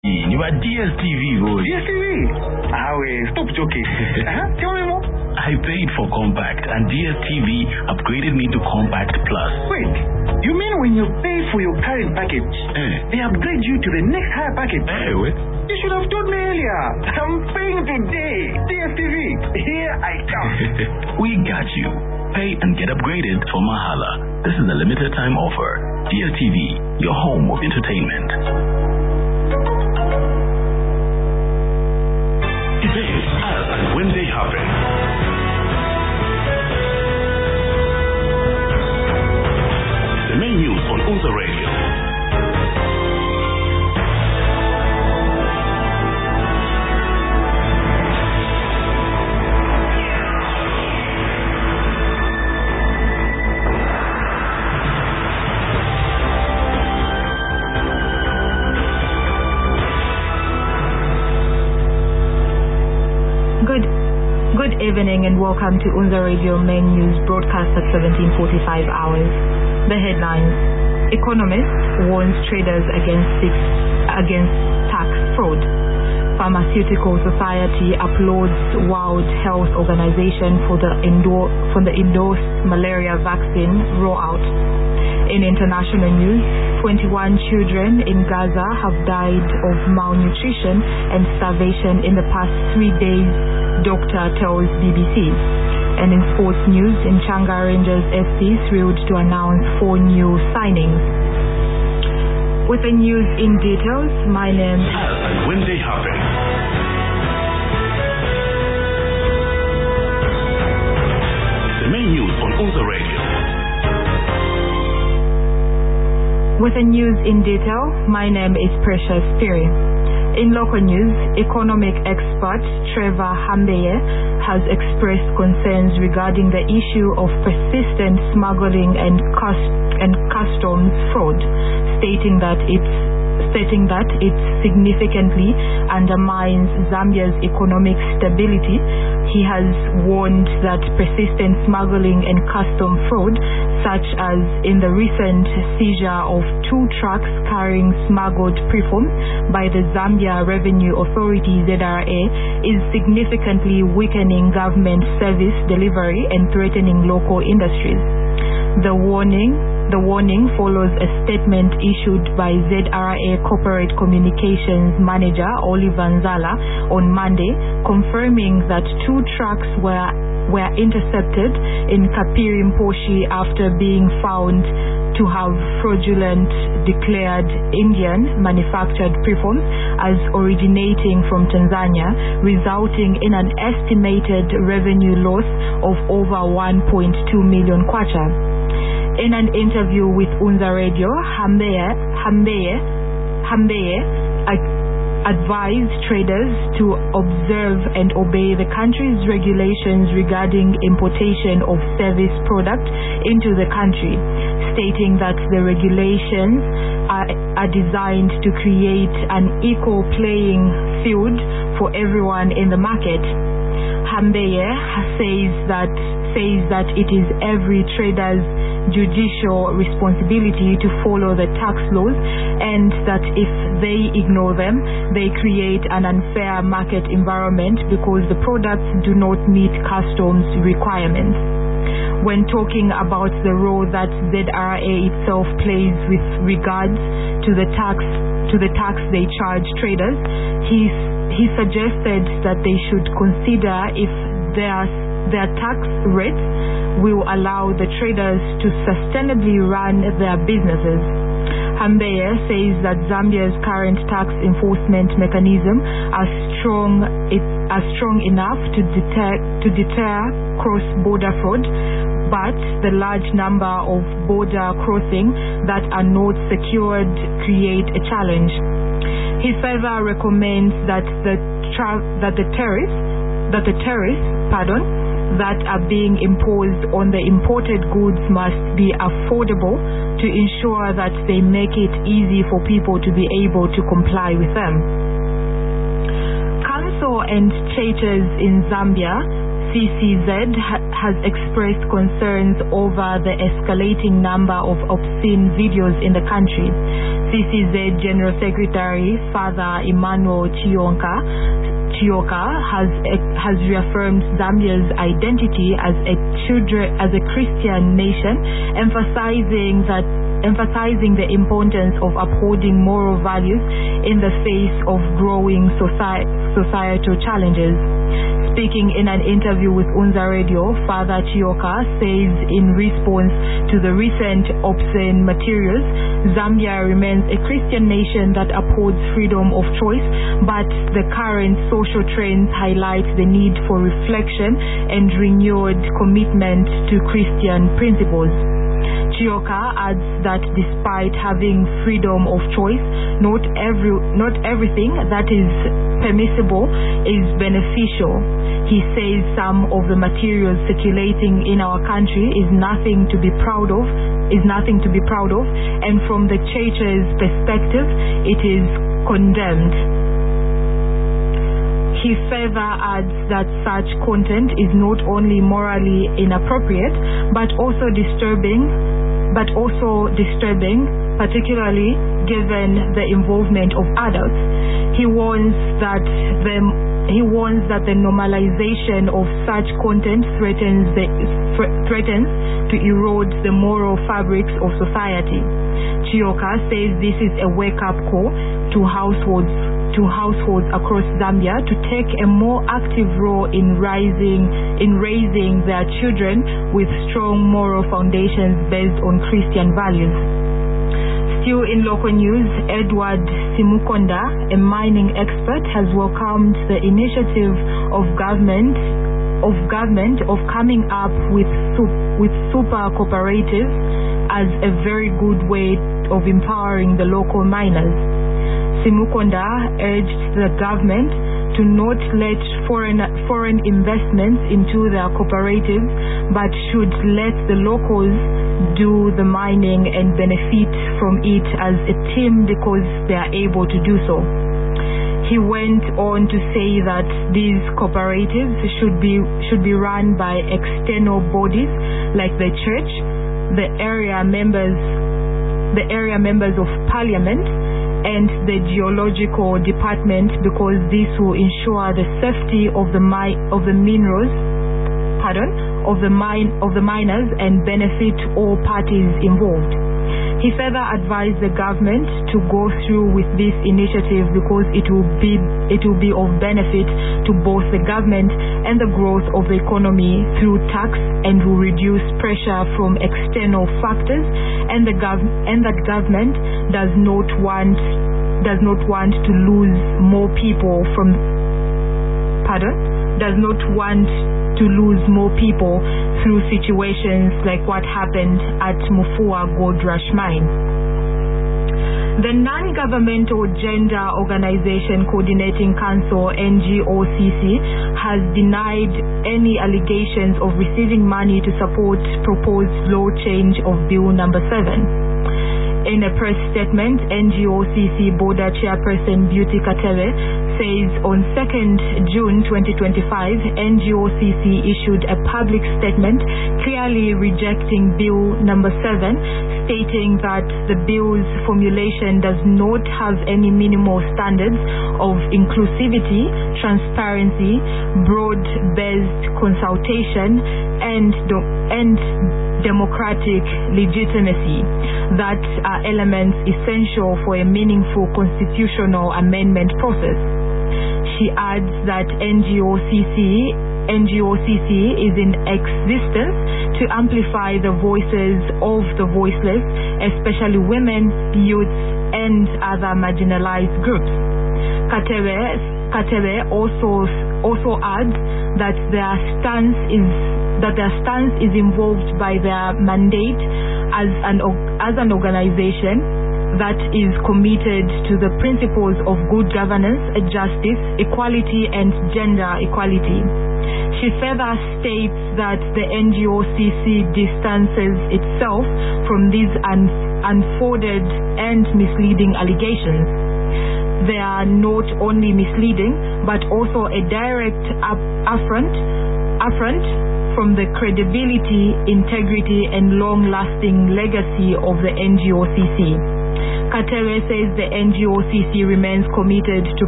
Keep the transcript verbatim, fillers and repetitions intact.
You are D S T V, boy. D S T V? Ah, wait, stop joking. uh-huh. Tell me more. I paid for Compact and D S T V upgraded me to Compact Plus. Wait, you mean when you pay for your current package, eh. they upgrade you to the next higher package? Eh, wait. You should have told me earlier. I'm paying today. D S T V, here I come. We got you. Pay and get upgraded for Mahala. This is a limited time offer. D S T V, your home of entertainment. Events as and when they happen. The main news on Unza Radio. Good good evening and welcome to Unza Radio Main News broadcast at seventeen forty-five hours. The headlines: Economist warns traders against six, against tax fraud. Pharmaceutical Society applauds World Health Organization for the endor- for the endorsed malaria vaccine rollout. In international news, twenty-one children in Gaza have died of malnutrition and starvation in the past three days, doctor tells B B C. And in sports news, Nchanga Rangers F C thrilled to announce four new signings. With the news in details, my name is... As and when they happen. The main news on Unza Radio. With the news in detail, my name is Precious Piri. In local news, economic expert Trevor Hambeye has expressed concerns regarding the issue of persistent smuggling and cost and customs fraud, stating that it's stating that it significantly undermines Zambia's economic stability. He has warned that persistent smuggling and custom fraud, such as in the recent seizure of two trucks carrying smuggled preform by the Zambia Revenue Authority Z R A, is significantly weakening government service delivery and threatening local industries. The warning The warning follows a statement issued by Z R A Corporate Communications Manager Oliver Nzala on Monday, confirming that two trucks were were intercepted in Kapirimposhi after being found to have fraudulent declared Indian manufactured preforms as originating from Tanzania, resulting in an estimated revenue loss of over one point two million kwacha. In an interview with Unza Radio, Hambeye, Hambeye, Hambeye ad- advised traders to observe and obey the country's regulations regarding importation of service products into the country, stating that the regulations are, are designed to create an equal playing field for everyone in the market. Hambeye says that says that it is every trader's judicial responsibility to follow the tax laws, and that if they ignore them, they create an unfair market environment because the products do not meet customs requirements. When talking about the role that Z R A itself plays with regards to the tax to the tax they charge traders, he he suggested that they should consider if their their tax rates will allow the traders to sustainably run their businesses. Hambeye says that Zambia's current tax enforcement mechanism are strong it, are strong enough to deter to deter cross-border fraud, but the large number of border crossings that are not secured create a challenge. He further recommends that the tra- that the tariffs that the tariffs pardon that are being imposed on the imported goods must be affordable to ensure that they make it easy for people to be able to comply with them. Council and churches in Zambia C C Z ha- has expressed concerns over the escalating number of obscene videos in the country. C C Z General Secretary Father Emmanuel Chionka Chioka has has reaffirmed Zambia's identity as a children as a Christian nation, emphasizing that emphasizing the importance of upholding moral values in the face of growing soci- societal challenges. Speaking in an interview with Unza Radio, Father Chioka says in response to the recent obscene materials, Zambia remains a Christian nation that upholds freedom of choice, but the current social trends highlight the need for reflection and renewed commitment to Christian principles. Chioka adds that despite having freedom of choice, not every not everything that is permissible is beneficial. He says some of the materials circulating in our country is nothing to be proud of, is nothing to be proud of, and from the church's perspective, it is condemned. He further adds that such content is not only morally inappropriate, but also disturbing, but also disturbing, particularly given the involvement of adults. He warns that the he warns that the normalization of such content threatens the threatens to erode the moral fabrics of society. Chioka says this is a wake-up call to households to households across Zambia to take a more active role in rising in raising their children with strong moral foundations based on Christian values. Still in local news, Edward Simukonda, a mining expert, has welcomed the initiative of government of government of coming up with sup- with super cooperatives as a very good way of empowering the local miners. Simukonda urged the government to not let foreign foreign investments into their cooperatives, but should let the locals do the mining and benefit from it as a team because they are able to do so. He went on to say that these cooperatives should be should be run by external bodies like the church, the area members, the area members of parliament, and the geological department, because this will ensure the safety of the mi- of the minerals, pardon, of the mine of the miners and benefit all parties involved. He further advised the government to go through with this initiative because it will be it will be of benefit to both the government and the growth of the economy through tax, and will reduce pressure from external factors, and the gov- and that government does not want does not want to lose more people from pardon does not want to lose more people through situations like what happened at Mufua Gold Rush Mine. The Non-Governmental Gender Organization Coordinating Council, N G O C C, has denied any allegations of receiving money to support proposed law change of Bill number seven. In a press statement, N G O C C Board Chairperson Beauty Katebe says on second June twenty twenty-five, N G O C C issued a public statement clearly rejecting Bill number seven, stating that the bill's formulation does not have any minimal standards of inclusivity, transparency, broad-based consultation, and do- and democratic legitimacy that are elements essential for a meaningful constitutional amendment process. She adds that N G O C C N G O C C is in existence to amplify the voices of the voiceless, especially women, youths, and other marginalized groups. Katebe, Katebe also also adds that their stance is that their stance is involved by their mandate as an as an organization that is committed to the principles of good governance, justice, equality, and gender equality. She further states that the N G O C C distances itself from these un- unfounded and misleading allegations. They are not only misleading, but also a direct up- affront affront from the credibility, integrity, and long-lasting legacy of the N G O C C. Katereh says the N G O C C remains committed to